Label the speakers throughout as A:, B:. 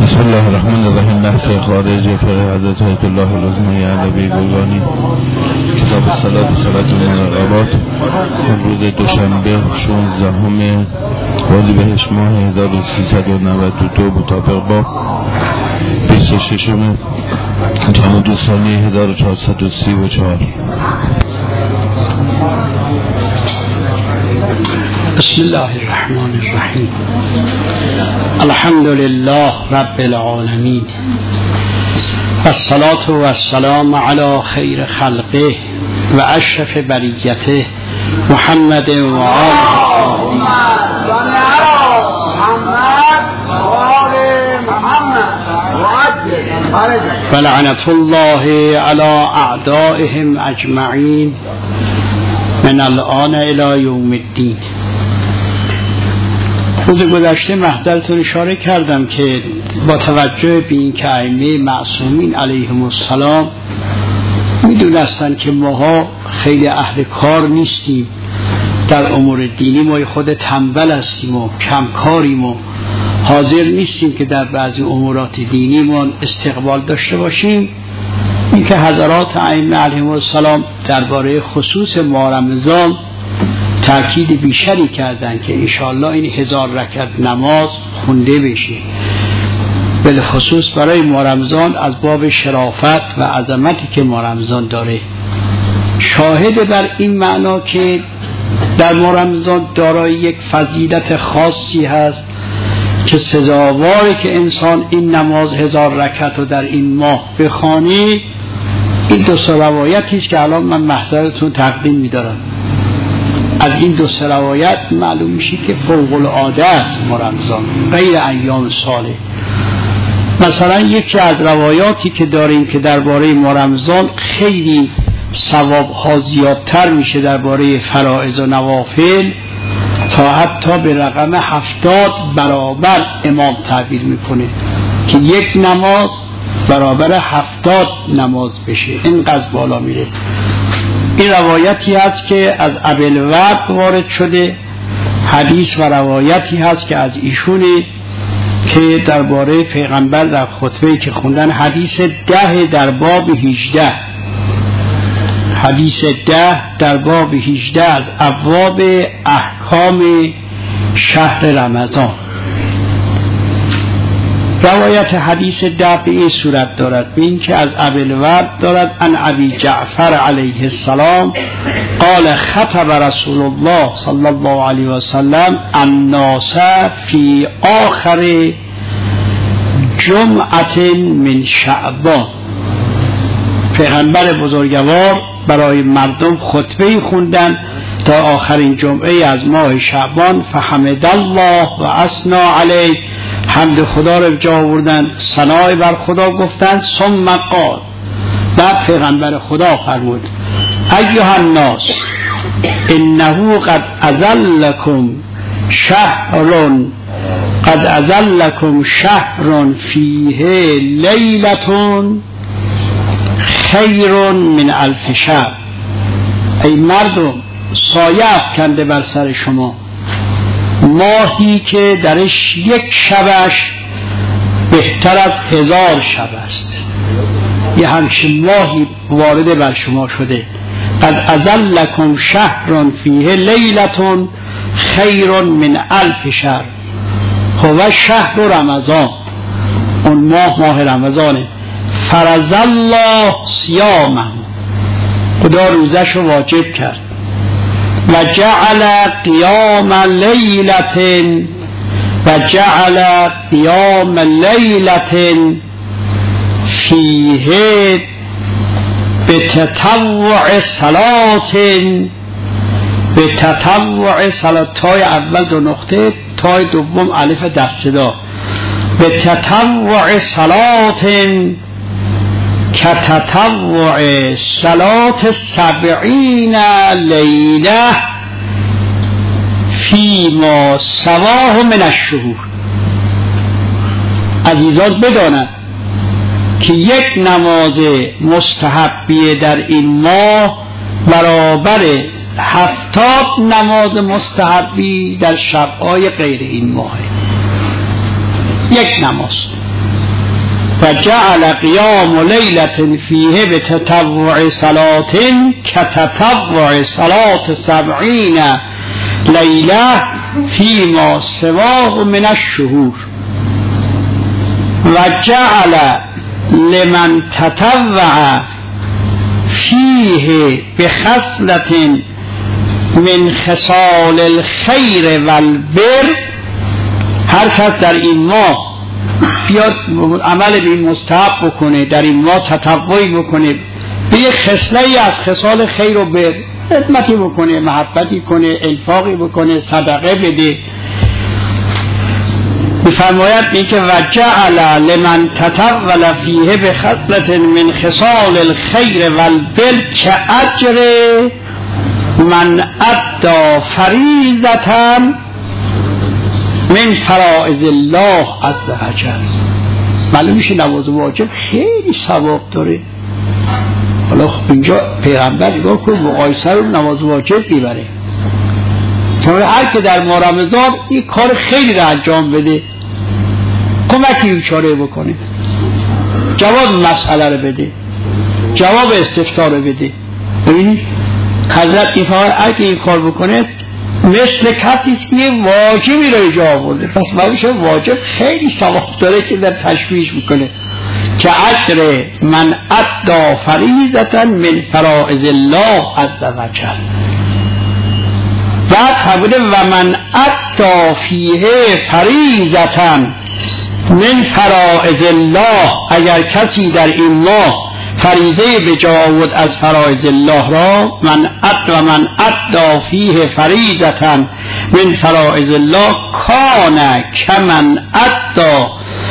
A: بسم الله الرحمن الرحیم. بحث خارج فقه حضرت آیت الله العظمی علوی گلگانی، کتاب الصلاة و صلاة المنقبات. روز دوشنبه 16 اردیبهشت ماه 1392 مطابق با 26 جمادی الثانی 1434.
B: بسم الله الرحمن الرحیم. الحمد لله رب العالمین والصلاة والسلام علی خیر خلقه و اشرف بریته محمد و آله و لعنت الله علی اعدائهم اجمعین من الان الی یوم الدین. روز گذشته محضرتون اشاره کردم که با توجه به این که ائمه معصومین علیهم السلام میدونستن که ماها خیلی اهل کار نیستیم در امور دینی، ما خود تنبل هستیم و کمکاریم و حاضر نیستیم که در بعضی امورات دینی ما استقبال داشته باشیم. این که حضرات ائمه علیهم السلام درباره خصوص ماه رمضان تأکید بیشتری کردن که انشاءالله این 1000 رکعت نماز خونده بشه، بالخصوص برای ماه رمضان از باب شرافت و عظمتی که ماه رمضان داره. شاهد بر این معنا که در ماه رمضان دارای یک فضیلت خاصی هست که سزاواره که انسان این نماز 1000 رکعت رو در این ماه بخوانه. این دو روایتی است که الان من محضرتون تقدیم می‌دارم. از این دو روایت معلوم میشه که فوق العاده است ماه رمضان غیر ایام ساله. مثلا یکی از روایاتی که داریم که درباره ماه رمضان خیلی ثواب‌ها زیادتر میشه درباره فرائض و نوافل، تا حتی به رقم 70 برابر امام تعبیر میکنه که یک نماز برابر 70 نماز بشه، اینقدر بالا میره. این روایتی هست که از ابوالورد وارد شده، حدیث و روایتی هست که از ایشونه که درباره پیغمبر در خطبه‌ای که خوندن، حدیث 10 در باب 18، حدیث 10 در باب 18 از ابواب احکام شهر رمضان. روایت حدیث 10 به این صورت دارد، به این که از ابوالورد دارد ان ابی جعفر علیه السلام قال خطب رسول الله صلی الله علیه و سلم الناس فی آخر جمعه من شعبان. پیغمبر بزرگوار برای مردم خطبه خوندن تا آخرین جمعه از ماه شعبان. فحمد الله و اثنی علیه، حمد خدا رو جا آوردن، ثنای بر خدا گفتن. ثم قال، بعد پیغمبر خدا فرمود ایها الناس انه قد اذلکم شهر فیه لیلة خیر من 1000 شهر. ای مردم، سایه افکنده بر سر شما ماهی که درش یک شبش بهتر از 1000 شب است. یه همچین ماهی وارد بر شما شده. قد اذلکم شهر فیه لیلة خیر من 1000 شهر. هو شهر رمضان، اون ماه رمضانه. فرض الله صیامه، خدا روزش رو واجب کرد. و جعل قیام لیلة فیه بتطوع صلات، تای اول 2 نقطه، تای دوم الف دستدا. بتطوع صلات کتطوع صلات 70 لیله فیما سواه من الشهور. عزیزان بدانند که یک نماز مستحبیه در این ماه برابر 70 نماز مستحبی در شب‌های غیر این ماه. یک نماز و جعل قیام لیلة فیه بتطوع صلاة کتطوع صلاة 70 لیله فیما سواه من الشهور و جعل لمن تطوع فیه بخصلة من خصال الخیر والبر، هر کس در این ماه بیاد عمل به این مستحب بکنه، در این ماه تطوعی بکنه به یک خصله‌ای از خصال خیر و بر، خدمتی بکنه، محبتی کنه، انفاقی بکنه، صدقه بده. می‌فرماید اینکه و جعل لمن تطول فیه بخصلة من خصال الخیر والبر کأجر من ادى فریضة من فرائض الله عز وجل. معلوم میشه نماز واجب خیلی ثواب داره. حالا اینجا پیغمبر نگاه کن مقایسه رو نماز واجب میبره، چون هر که در ماه رمضان این کار خیلی را انجام بده، کمکی بیچاره بکنه، جواب مسئله رو بده، جواب استفتار رو بده. ببینید حضرت میفرماید اگه این کار بکنه مثل کسی که یه واجبی رو اجرا آورده، پس معلومه واجب خیلی ثواب داره که در تشویش میکنه که اجر من ادى فریضة من فرائض الله عز وجل. بعد فرموده و من ادى فیه فریضة من فرائض الله، اگر کسی در این ماه فریضه به جا آورد از فرائض الله را، من ادى فیه فریضة من فرائض الله کان کمن ادى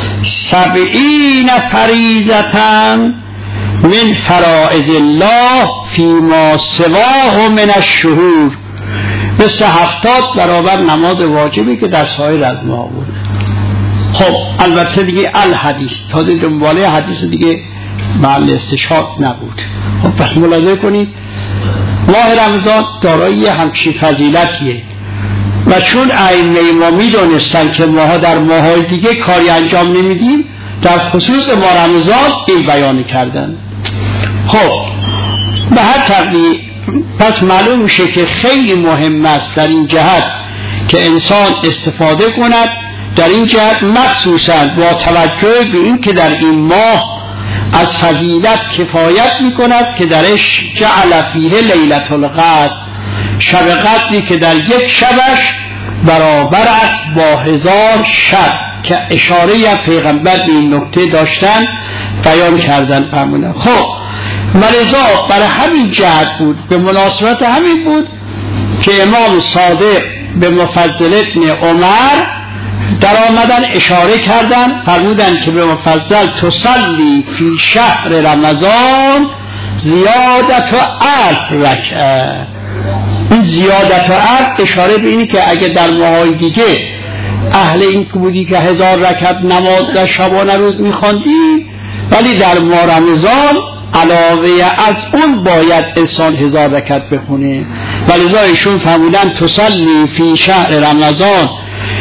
B: 70 فریضة من فرائض الله فیما سواه من الشهور، مثل 70 برابر نماز واجبی که در سایر از ماه بود. خب البته دیگه الحدیث تا دنباله حدیث دیگه محل استشهاد نبود. خب پس ملاحظه کنید ماه رمضان دارای همچین فضیلتیه و چون ائمه ما میدونستن که ماها در ماهای دیگه کاری انجام نمیدیم، در خصوص ماه رمضان این بیان کردن. خب به هر طریق پس معلوم میشه که خیلی مهم است در این جهت که انسان استفاده کند، در این جهت مخصوصا با توجه به این که در این ماه از فضیلت کفایت میکند که درش جعل فیه لیلة القدر، شب قدری که در یک شبش برابر است با 1000 شب، که اشاره پیغمبر به این نکته داشتن بیان کردن فرمودن. خب مرزا برای همین جهت بود، به مناسبت همین بود که امام صادق به مفضل ابن عمر در آمدن اشاره کردن، فرمودن که به مفضل تصلی فی شهر رمضان زیادت و 1000 رکعه. این زیادت و 1000 اشاره به اینی که اگه در ماهای دیگه اهل این که بودی که 1000 رکعت نماز در شبانه روز میخواندی، ولی در ماه رمضان علاوه از اون باید انسان 1000 رکعت بخونه، ولی ایشون فرمودن تصلی فی شهر رمضان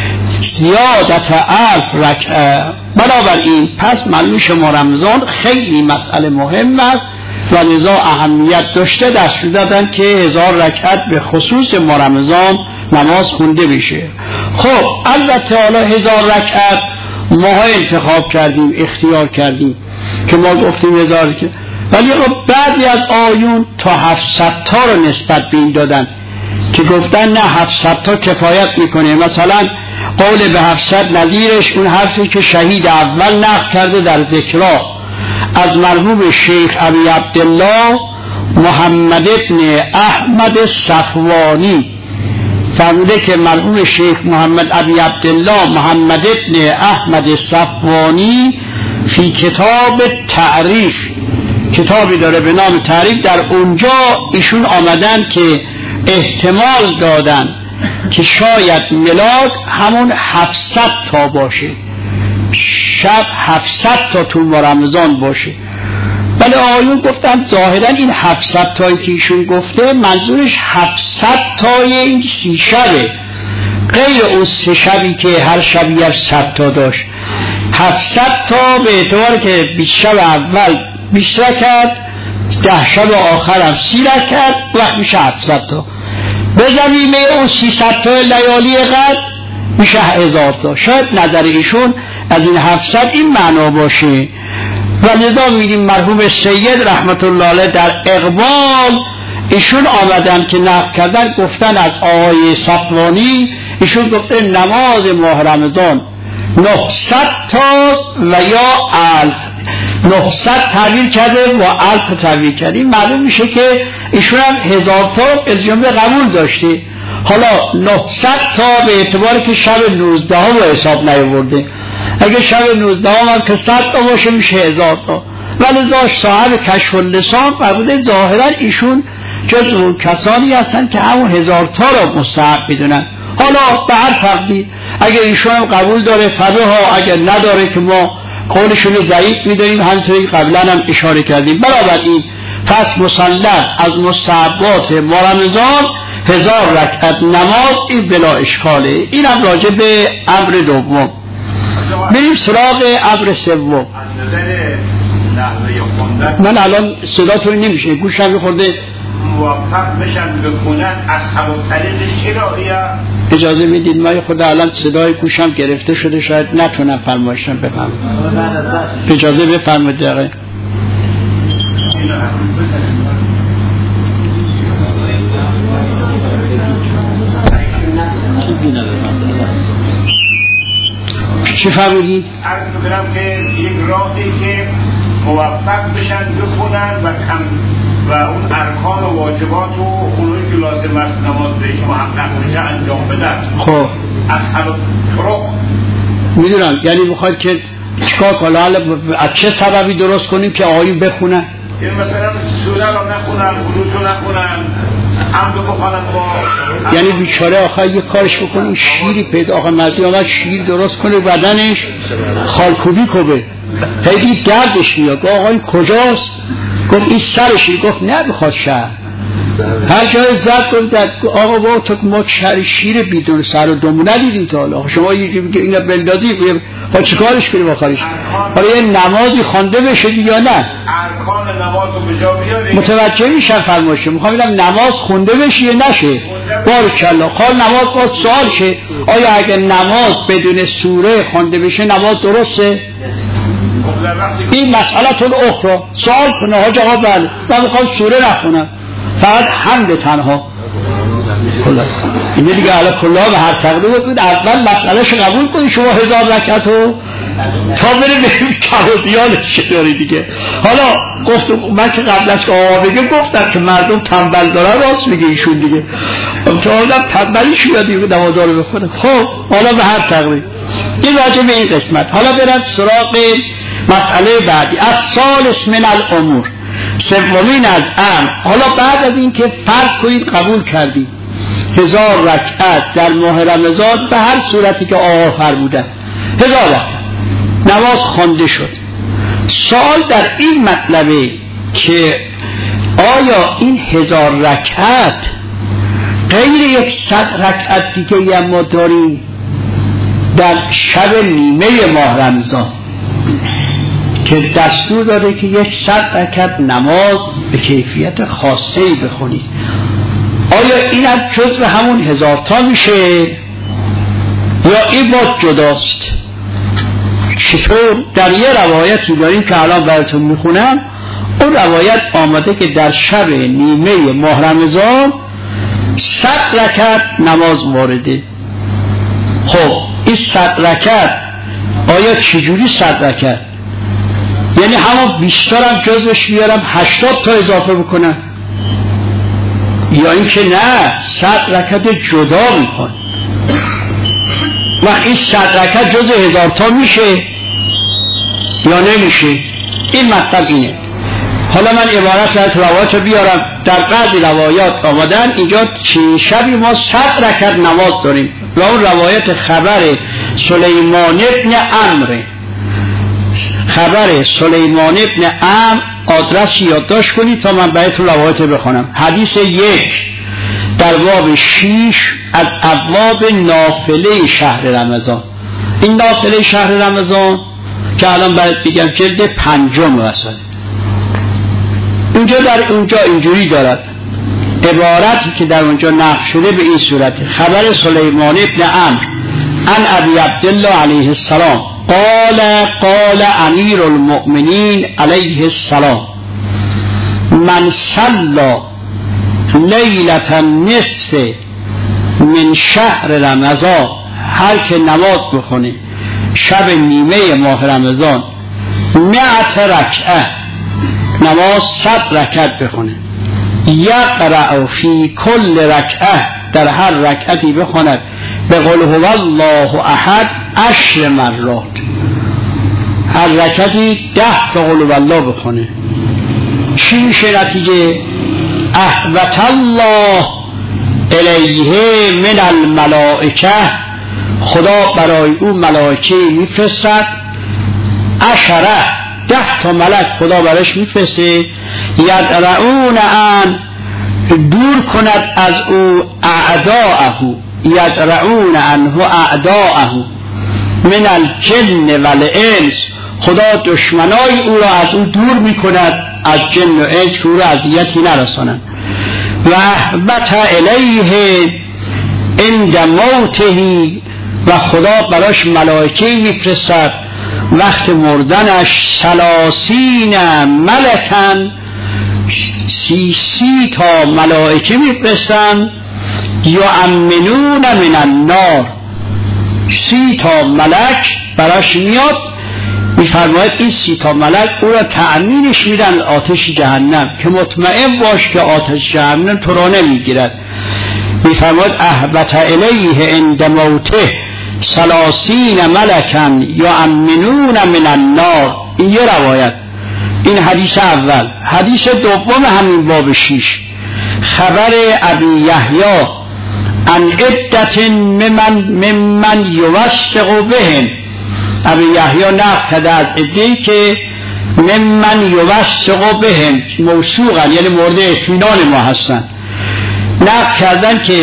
B: زیادت 1000 رکعه. بنابراین پس معلوم شما رمضان خیلی مسئله مهم است و لذا اهمیت داشته دست دادن که 1000 رکعت به خصوص ما رمضان نماز خونده بشه. خب البته حالا 1000 رکعت ما انتخاب کردیم، اختیار کردیم که ما گفتیم 1000 رکعت، ولی خب بعضی از آیون تا 700 تا رو نسبت به این دادن که گفتن نه 700 تا کفایت میکنه. مثلا قول به 700 نظیرش اون حرفی که شهید اول نقل کرده در ذکرها از مرحوم شیخ ابی عبدالله محمد ابن احمد صفوانی، فرموده که مرحوم شیخ محمد ابی عبدالله محمد ابن احمد صفوانی فی کتاب تعریف، کتابی داره به نام تعریف، در اونجا ایشون آمدن که احتمال دادن که شاید میلاد همون 700 تا باشه، شب 700 تا تو رمضان باشه. ولی آقایون گفتن ظاهرا این 700 تایی که ایشون گفته منظورش 700 تای این 30 شبه، غیر اون 3 شبی که هر شبی از 100 تا داشت. 700 تا به اعتبار که 20 شب اول 20 رکعت 10 شب آخر هم 30 رکعت وقت میشه 700 تا. بزنیم اون 300 تا لیالی قدر میشه 1000 تا. شاید نظر ایشون از این 700 این معنا باشه و لذا میگیم مرحوم سید رحمت الله علیه در اقبال ایشون آمدن که نقل کردن گفتن از آقای صفوانی، ایشون گفته نماز ماه رمضان 900 تاست و یا 1000. 900 تعبیر کرده و 1000 تعبیر کرده. این معلوم میشه که ایشون هم 1000 تا از جمله قبول داشته. حالا 900 تا به اعتبار که شب 19 رو حساب نیاورده، اگه شب 19 هم که 100 تا باشه میشه 1000 تا. ولی صاحب کشف اللسان فرموده ظاهرا ایشون جزو کسانی هستن که همون 1000 تا را مستحب میدونن. حالا به هر تقدیر اگه ایشون هم قبول داره فبه ها، اگر نداره که ما قولشون رو ضعیف میداریم، همینطوری قبلا هم اشاره کردیم. بنابراین پس مسلط از مستحبات ماه رمضان 1000 رکعت نماز این بلا اشکاله. این هم راجع به امر دوم. بریم سراغ امر سوم. من الان صداتون نمیشه، گوشم میخورده.
C: موفق بشن بکنن اصحاب الطریق شرایع.
B: اجازه میدید من خود الان صدای گوشم گرفته شده، شاید نتونم فرمایشم بفهم. اجازه بفرمایید دقیقه. چی فرمودید؟
C: عرض می‌کنم که یک راهی که موفق بشن بخونن و اون ارکان و واجبات و اونایی که لازم است نماز بهش محقق بشه انجام بدن.
B: خب
C: اصحاب طرق
B: میدونم، یعنی میخواید که چیکار کنیم؟ از چه سببی درست کنیم که آقایون بخونن؟
C: این مثلا سوره رو نخونن، قنوت رو نخونن، حمد رو بخونن با
B: یعنی بیچاره آخر یه کارش بکنیم شیری پیدا، آخر مردی آمد شیر درست کنه بدنش خالکوبی کنه، خیلی دردش میاد. آقای کجاست؟ گفت این سرشی. گفت نه بخواد شهر هر جای زد. گفت آقا با تو ما شیر بیدون سر و دومو ندیدیم تا حالا، شما یکی بگه اینا بندازی با چه کارش کنیم آخرش؟ حالا یه نمازی خوانده بشه یا نه؟
C: ارکان نماز رو به جا بیاریم.
B: متوجه میشن فرمایشه. میخوام ببینم نماز خونده بشه یا نشه. بارکالله. خال نماز باید سوال شه آیا اگه نماز بدون سوره خوانده بشه نماز درسته؟ این مسئله اخرى. سوال کنه حاج آقا بله من میخوام سوره نخونم، فقط حمد تنها. اینه دیگه علا کلا به هر تقریبه کنید اول مسئلهش قبول کنید. شما 1000 رکعت رو تا بریم کمودیانش داری دیگه. حالا گفت من که قبل از که آقا بگه گفتم که مردم تنبل دارن، راست میگه ایشون دیگه. تو آدم تنبلیش یادی نمازها رو بخونه. خب حالا به هر تقریب این راجع به این قسمت. حالا برم سراغ مسئله بعدی. از ثالث من الامور، سومین از امر. حالا بعد از این که فرض کنید قبول کردید 1000 رکعت در ماه رمضان به هر صورتی که آقا فرمودن 1000 رکعت نماز خوانده شد، سوال در این مطلبه که آیا این 1000 رکعت غیر 100 رکعت دیگه هم ما داریم در شب نیمه ماه رمضان که دستور داره که 100 رکعت نماز به کیفیت خاصه‌ای بخونید؟ آیا این هم جزو همون 1000 تا میشه یا این باز جداست؟ چطور؟ در یه روایتی داریم که الان براتون میخونم. اون روایت آمده که در شب نیمه ماه رمضان 100 رکعت نماز وارده. خب این 100 رکعت آیا چجوری 100 رکعت؟ یعنی همون 20 تا هم جزوش بیارم 80 تا اضافه بکنم، یا اینکه نه 100 رکعت جدا میخوان و این 100 رکعت جزو 1000 تا میشه یا نمیشه؟ این مطلب اینه. حالا من عبارت از روایات رو بیارم. در بعضی روایات آمدن اینجا شبی ما 100 رکعت نماز داریم و اون روایت خبر سلیمان ابن عمرو. خبر سلیمان ابن عمرو آدرس یادداشت کنید تا من براتون روایت بخونم. حدیث 1 در باب 6 از ابواب نافله شهر رمضان. این نافله شهر رمضان که الان باید بگم جلد 5 مثلا. اونجا در اونجا اینجوری دارد عبارتی که در اونجا نقل شده به این صورت: خبر سلیمان ابن عمرو عن ابی عبدالله علیه السلام قال امیر المؤمنین علیه السلام من صلی لیلة النصف من شهر رمضان، هر که نماز بخونه شب نیمه ماه رمضان 100 رکعه، نماز 100 رکعت بخونه، یقرأ فی کل رکعه، در هر رکعتی بخوند به قل هو الله احد 10 مرات، هر رکعتی 10 تا قل هو الله بخونه، چی میشه نتیجه؟ احبط الله الیه من الملائکه، خدا برای او ملائکه میفرستد، 10 تا ملک خدا برایش میفرسته، یدرعون ان، دور کند از او اعداءه، یدرعون عنه اعداءه من الجن والانس، خدا دشمنای او را از او دور میکند، از جن و انس که او را اذیتی نرسانند. و احبط الیه عند موته، و خدا براش ملائکه میفرستد وقت مردنش 30 ملکن، 30 تا ملائکه میفرستن، یؤمنون من النار، 30 تا ملک براش میاد، میفرماید این 30 تا ملک او را تأمینش میدن آتش جهنم که مطمئن باش که آتش جهنم تو را نمیگیرد. میفرماید احبط الیه عند موته 30 ملکن یؤمنون من النار. این یه روایت، این حدیث اول. حدیث دوم همین باب 6، خبر ابی یحیی عن عدة ممن یوثق بهم، ابی یحیی نقل کرده از عده‌ای که ممن یوثق بهم، موثوقن یعنی مورد اطمینان ما هستن، نقل کردن که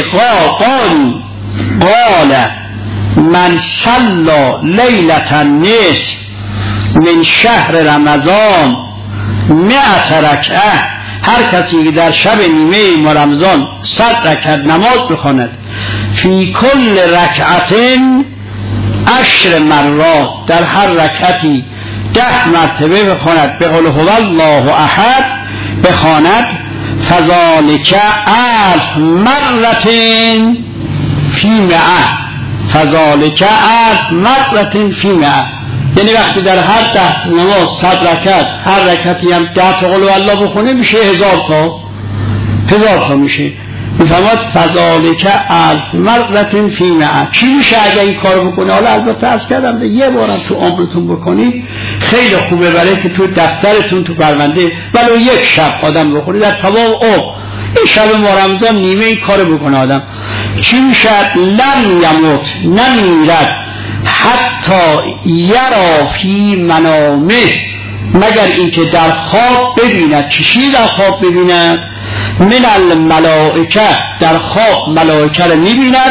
B: قال من صلی لیلة النصف من شهر رمضان 100 رکعه، هر کسی که در شب نیمه ماه رمضان 100 رکعت نماز بخواند، فی کل رکعت 10 مرات، در هر رکعتی 10 مرتبه بخواند به قل هو الله احد بخواند، فذلک 1000 مرة فی 100، فذلک 1000 مرة فی 100، یعنی وقتی در هر 10 نماز 100 رکعت، هر رکعتی هم 10 تا قل هو الله بخونه میشه 1000 تا میشه. میفرماد فذلک 1000 مرة فی 100. چی میشه اگه این کارو بکنه؟ حالا البته عرض کردم یه بارم تو عمرتون بکنید خیلی خوبه، برای که تو دفترتون تو پرونده ولو یک شب آدم بخونه در تمام عمر، این شب ماه رمضان نیمه این کارو بکنه آدم، چی میشه؟ لم یموت، نمیرد، حتی یرا فی منامه، مگر اینکه در خواب ببیند. چی در خواب ببیند؟ من الملائکه، در خواب ملائکه رو میبیند،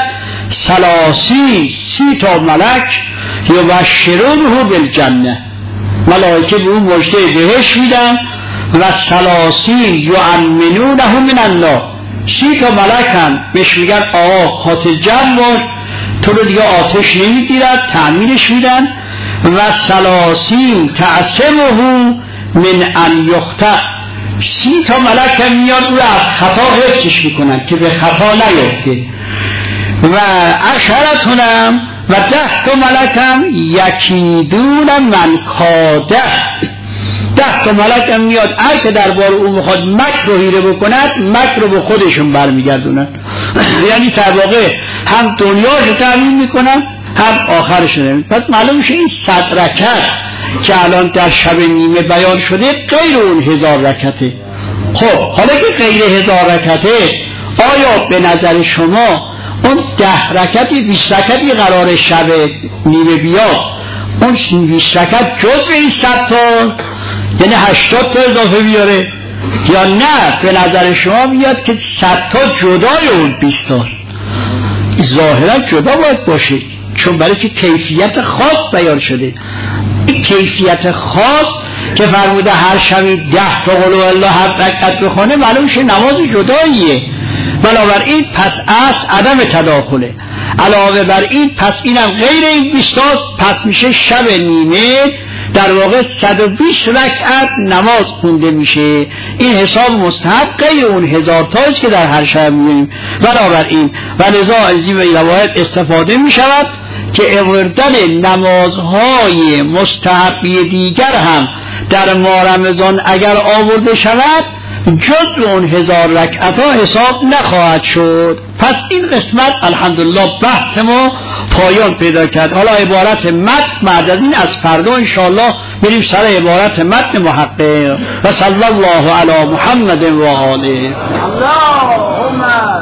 B: 30 تا ملک یبشرونه بالجنه، ملائکه به اون مژده بهشت میدن، و 30 یؤمنونه من الله، 30 تا ملک هم بهش میگن آقا قاتل جمع باش، تو رو دیگه آتش نمیگیرد، تعمیرش میدن، و 30 تعصمه من ان یخطئ، 30 تا ملک هم میاد او از خطا حفظش میکنن که به خطا نیفته، و 10 هم و 10 تا ملک هم یکیدون من کاده، 10 تا ملک هم میاد هر که درباره او میخواد مکر رو حیله بکند، مکر رو به خودشون برمیگردونن، یعنی در واقع هم دنیاش رو تأمین میکنن هم آخرش رو. پس معلوم میشه این 100 رکعت که الان در شب نیمه بیان شده غیر اون 1000 رکعته. خب حالا که غیر 1000 رکعته، آیا به نظر شما اون 10 رکعتی 20 رکعتی قرار شب نیمه بیاد، اون 20 رکعت جز به این 100 تا یعنی 80 تا اضافه بیاره، یا نه به نظر شما بیاد که 100 تا جدای اون 20 تاست؟ ظاهرا جدا باید باشه، چون برای که کیفیت خاص بیان شده. کیفیت خاص که فرموده هر شبی 10 تا قل هوالله 7 رکعت بخونه معلوم شه نماز جداییه. بنابراین پس عدم تداخله. علاوه بر این پس اینم غیر این 20 پس میشه شب نیمه در واقع 120 رکعت نماز خونده میشه. این حساب مستحب غیر اون 1000 تاست که در هر شب میگیم. بنابراین و لذا از این روایت استفاده میشود که آوردن نمازهای مستحبی دیگر هم در ماه رمضان اگر آورده شود جز اون 1000 رکعت ها حساب نخواهد شد. پس این قسمت الحمدلله بحث ما پایان پیدا کرد. حالا عبارت متن بعد از این از فردا انشاءالله بریم سر عبارت متن محقق. و صلی الله علی محمد و آله. اللهم